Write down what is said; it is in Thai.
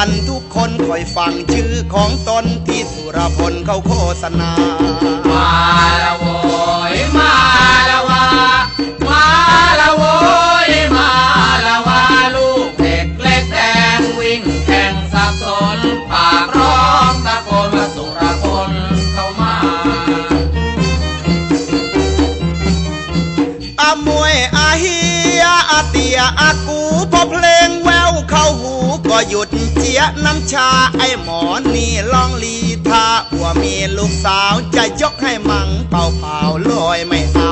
กันทุกคนคอยฟังชื่อของตนที่สุรพลเขาโฆษณามาละโวยมาละวามาละโวยมาละวาลูกเด็กเล็กแดงวิ่งแข่งสับสนปากร้องตะโกนว่าสุรพลเข้ามาอามวยอาเฮียอาเตียอากูพอเพลงแววเข้าหูก็หยุดเจียน้ำชาไอ้หมอนี่ลองลีทาว่ามีลูกสาวจะยกให้มังเป่าลอยไม่เอา